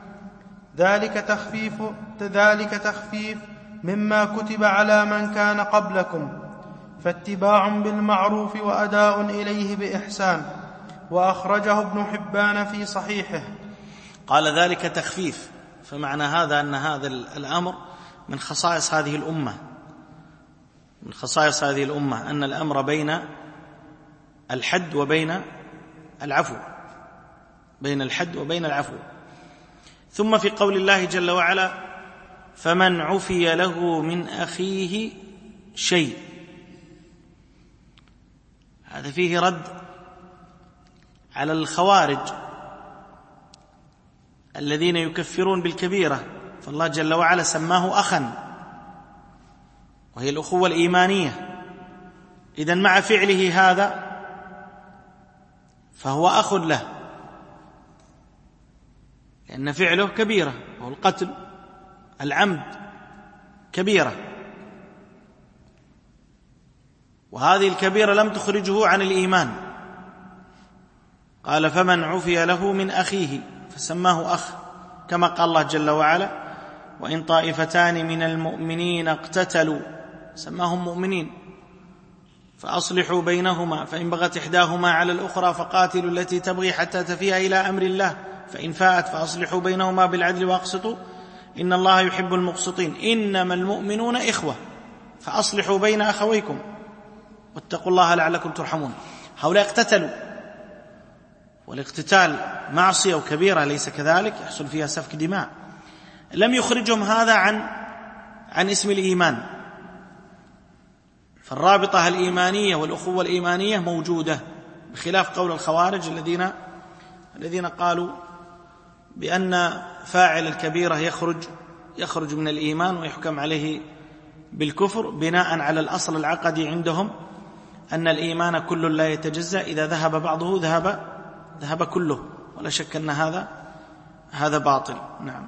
ذلك تخفيف مما كتب على من كان قبلكم، فاتباع بالمعروف وأداء إليه بإحسان. وأخرجه ابن حبان في صحيحه. قال: ذلك تخفيف، فمعنى هذا أن هذا الأمر من خصائص هذه الأمة، من خصائص هذه الأمة أن الأمر بين الحد وبين العفو، بين الحد وبين العفو. ثم في قول الله جل وعلا: فمن عفي له من أخيه شيء، هذا فيه رد على الخوارج الذين يكفرون بالكبيرة، فالله جل وعلا سماه أخا، وهي الأخوة الإيمانية. إذن مع فعله هذا فهو أخ له، لأن فعله كبيرة، وهو القتل، العمد كبيرة، وهذه الكبيرة لم تخرجه عن الإيمان. قال: فمن عفي له من أخيه، فسماه أخ، كما قال الله جل وعلا: وإن طائفتان من المؤمنين اقتتلوا، سماهم مؤمنين، فأصلحوا بينهما، فإن بغت إحداهما على الأخرى فقاتلوا التي تبغي حتى تفيء إلى أمر الله، فإن فاءت فأصلحوا بينهما بالعدل وأقسطوا إن الله يحب المقسطين، إنما المؤمنون إخوة فأصلحوا بين أخويكم واتقوا الله لعلكم ترحمون. هؤلاء اقتتلوا، والاقتتال معصية وكبيرة، ليس كذلك؟ يحصل فيها سفك دماء. لم يخرجهم هذا عن اسم الإيمان، فالرابطة الإيمانية والأخوة الإيمانية موجودة، بخلاف قول الخوارج الذين قالوا بأن فاعل الكبيرة يخرج من الإيمان ويحكم عليه بالكفر، بناء على الأصل العقدي عندهم أن الإيمان كل لا يتجزأ، إذا ذهب بعضه ذهب كله، ولا شك أن هذا باطل. نعم.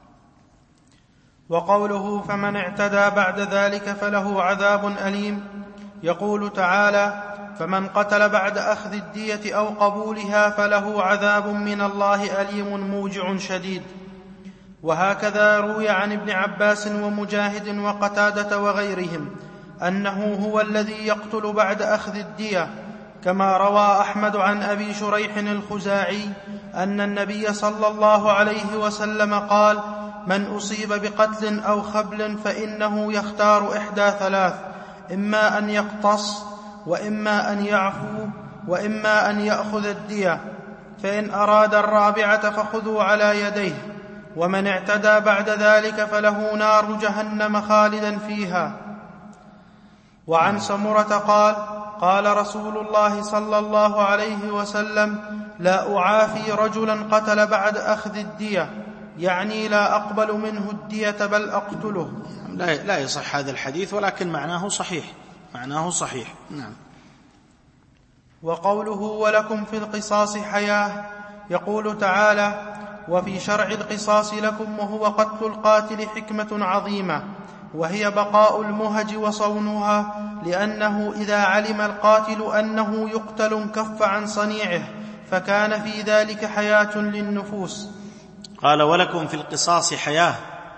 وقوله: فمن اعتدى بعد ذلك فله عذاب أليم، يقول تعالى: فمن قتل بعد أخذ الدية أو قبولها فله عذاب من الله أليم موجع شديد. وهكذا روي عن ابن عباس ومجاهد وقتادة وغيرهم أنه هو الذي يقتل بعد أخذ الدية، كما روى أحمد عن أبي شريح الخزاعي أن النبي صلى الله عليه وسلم قال: من أصيب بقتل أو خبل فإنه يختار إحدى ثلاث: إما أن يقتص، وإما أن يعفو، وإما أن يأخذ الدية، فإن أراد الرابعة فخذوا على يديه، ومن اعتدى بعد ذلك فله نار جهنم خالدا فيها. وعن سمرة قال: قال رسول الله صلى الله عليه وسلم: لا أعافي رجلا قتل بعد أخذ الدية، يعني لا أقبل منه الدية بل أقتله. لا يصح هذا الحديث، ولكن معناه صحيح، معناه صحيح. نعم. وقوله ولكم في القصاص حياة، يقول تعالى: وفي شرع القصاص لكم وهو قتل القاتل حكمة عظيمة، وهي بقاء المهج وصونها، لأنه إذا علم القاتل أنه يقتل انكف عن صنيعه، فكان في ذلك حياة للنفوس. قال ولكم في القصاص حياة،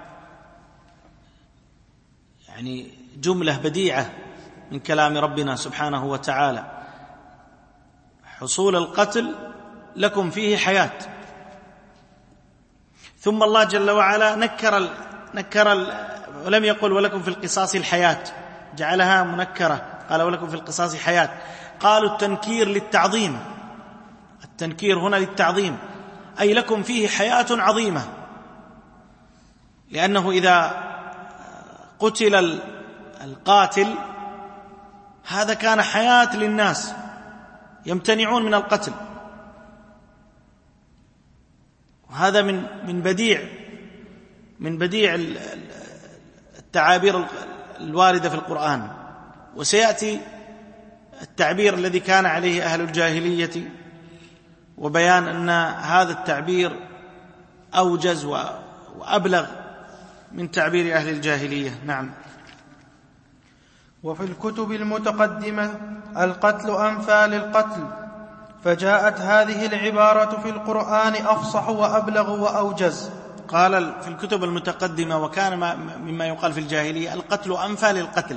يعني جملة بديعة من كلام ربنا سبحانه وتعالى. حصول القتل لكم فيه حياة. ثم الله جل وعلا نكر ولم يقل ولكم في القصاص الحياة، جعلها منكرة، قال ولكم في القصاص حياة. قالوا التنكير للتعظيم، التنكير هنا للتعظيم، أي لكم فيه حياة عظيمة، لأنه إذا قتل القاتل هذا كان حياة للناس يمتنعون من القتل. وهذا من بديع التعابير الواردة في القرآن. وسيأتي التعبير الذي كان عليه أهل الجاهلية، وبيان أن هذا التعبير أوجز وأبلغ من تعبير أهل الجاهلية. نعم. وفي الكتب المتقدمة القتل أنفى للقتل، فجاءت هذه العبارة في القرآن أفصح وأبلغ وأوجز. قال في الكتب المتقدمة، وكان مما يقال في الجاهلية القتل أنفى للقتل.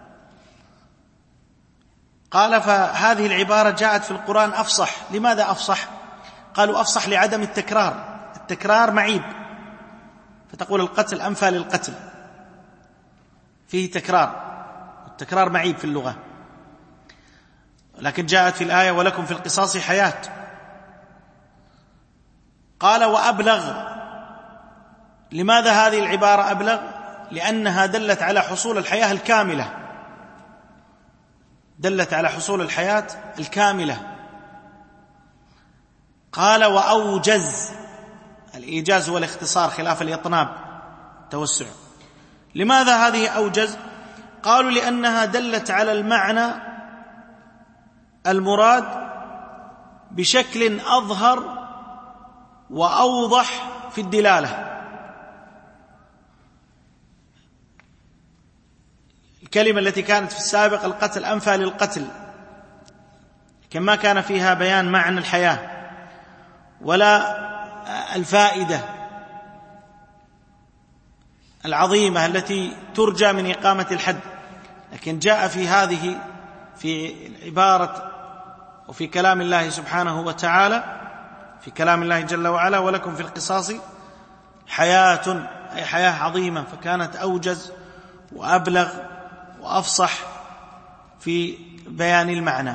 قال فهذه العبارة جاءت في القرآن أفصح. لماذا أفصح؟ قالوا أفصح لعدم التكرار، التكرار معيب، فتقول القتل أنفى للقتل، فيه تكرار، التكرار معيب في اللغة. لكن جاءت في الآية ولكم في القصاص حياة. قال وأبلغ. لماذا هذه العبارة أبلغ؟ لأنها دلت على حصول الحياة الكاملة، دلت على حصول الحياة الكاملة. قال وأوجز. الإيجاز هو الاختصار خلاف الإطناب التوسع. لماذا هذه أوجز؟ قالوا لأنها دلت على المعنى المراد بشكل أظهر وأوضح في الدلالة. الكلمة التي كانت في السابق القتل أنفى للقتل، كما كان فيها بيان معنى الحياة ولا الفائدة العظيمة التي ترجى من إقامة الحد، لكن جاء في هذه في العبارة وفي كلام الله سبحانه وتعالى، في كلام الله جل وعلا ولكم في القصاص حياة، أي حياة عظيمة، فكانت أوجز وأبلغ وأفصح في بيان المعنى.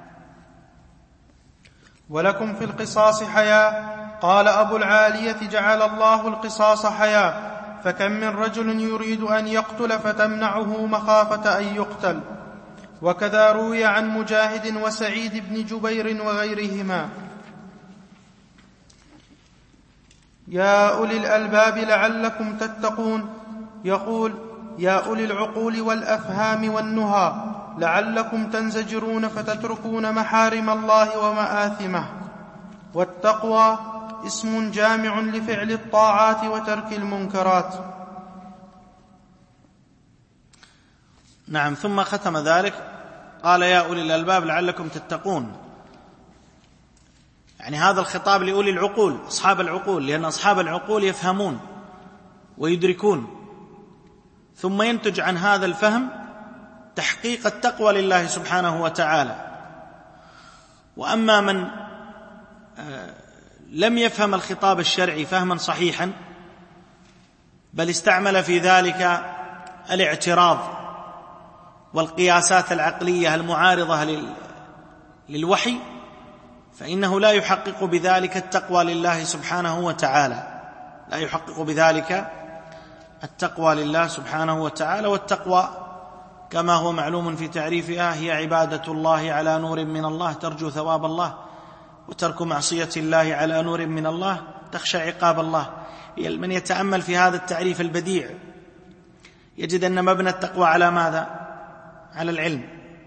ولكم في القصاص حياة. قال أبو العالية جعل الله القصاص حياة، فكم من رجل يريد أن يقتل فتمنعه مخافة أن يقتل. وكذا روي عن مجاهد وسعيد بن جبير وغيرهما. يا أولي الألباب لعلكم تتقون، يقول يا أولي العقول والأفهام والنهى لعلكم تنزجرون فتتركون محارم الله ومآثمه. والتقوى اسم جامع لفعل الطاعات وترك المنكرات. نعم. ثم ختم ذلك قال يا أولي الألباب لعلكم تتقون، يعني هذا الخطاب لأولي العقول، أصحاب العقول، لأن أصحاب العقول يفهمون ويدركون، ثم ينتج عن هذا الفهم تحقيق التقوى لله سبحانه وتعالى. وأما من لم يفهم الخطاب الشرعي فهما صحيحا، بل استعمل في ذلك الاعتراض والقياسات العقلية المعارضة للوحي، فإنه لا يحقق بذلك التقوى لله سبحانه وتعالى، لا يحقق بذلك التقوى لله سبحانه وتعالى. والتقوى كما هو معلوم في تعريفها هي عبادة الله على نور من الله ترجو ثواب الله، وترك معصية الله على نور من الله تخشى عقاب الله. من يتأمل في هذا التعريف البديع يجد أن مبنى التقوى على ماذا؟ على العلم.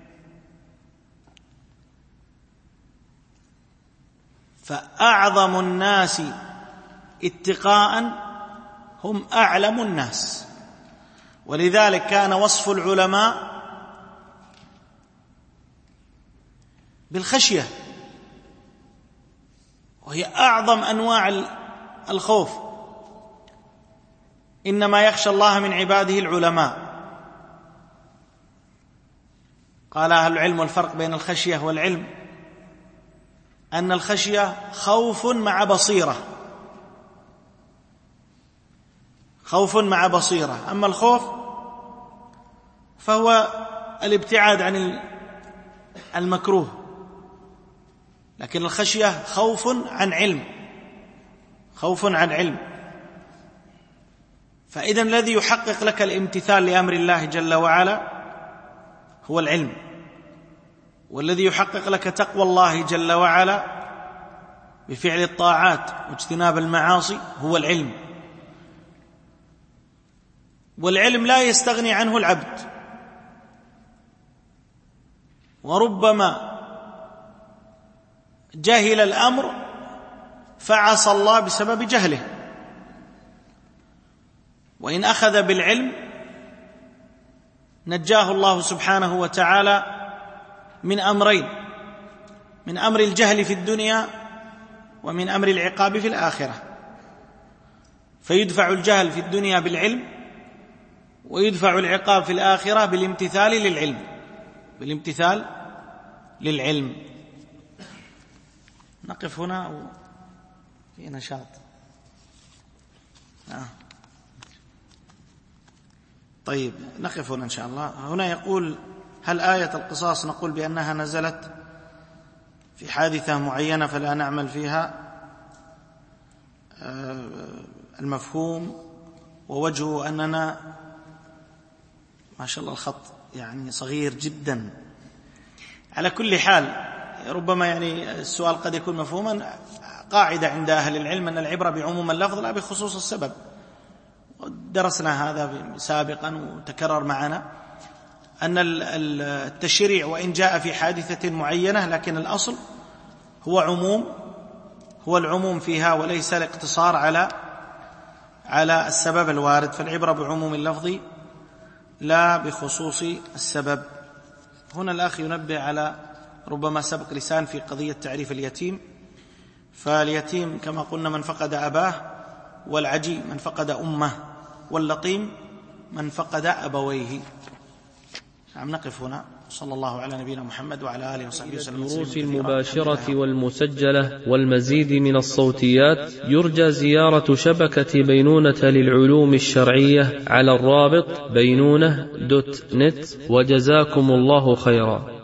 فأعظم الناس اتقاء هم أعلم الناس، ولذلك كان وصف العلماء بالخشية، وهي أعظم أنواع الخوف. إنما يخشى الله من عباده العلماء. قال أهل العلم والفرق بين الخشية والعلم أن الخشية خوف مع بصيرة، خوف مع بصيرة، أما الخوف فهو الابتعاد عن المكروه، لكن الخشية خوف عن علم، خوف عن علم. فإذا الذي يحقق لك الامتثال لأمر الله جل وعلا هو العلم، والذي يحقق لك تقوى الله جل وعلا بفعل الطاعات واجتناب المعاصي هو العلم. والعلم لا يستغني عنه العبد، وربما جهل الأمر فعصى الله بسبب جهله، وإن أخذ بالعلم نجاه الله سبحانه وتعالى من أمرين: من أمر الجهل في الدنيا ومن أمر العقاب في الآخرة. فيدفع الجهل في الدنيا بالعلم، ويدفع العقاب في الآخرة بالامتثال للعلم، بالامتثال للعلم. نقف هنا في نشاط. طيب نقف هنا إن شاء الله. هنا يقول: هل آية القصاص نقول بأنها نزلت في حادثة معينة فلا نعمل فيها؟ المفهوم ووجهه أننا ما شاء الله الخط يعني صغير جدا. على كل حال ربما يعني السؤال قد يكون مفهوما. قاعدة عند أهل العلم أن العبرة بعموم اللفظ لا بخصوص السبب، درسنا هذا سابقا وتكرر معنا أن التشريع وإن جاء في حادثة معينة لكن الأصل هو العموم فيها، وليس الاقتصار على السبب الوارد. فالعبرة بعموم اللفظ لا بخصوص السبب. هنا الأخ ينبه على ربما سبق لسان في قضية تعريف اليتيم. فاليتيم كما قلنا من فقد أباه، والعجي من فقد أمه، واللطيم من فقد أبويه. نقف هنا. صلى الله على نبينا محمد وعلى آله وصحبه وسلم. الدروس المباشرة والمسجلة والمزيد من الصوتيات يرجى زيارة شبكة بينونة للعلوم الشرعية على الرابط بينونة.net. وجزاكم الله خيرا.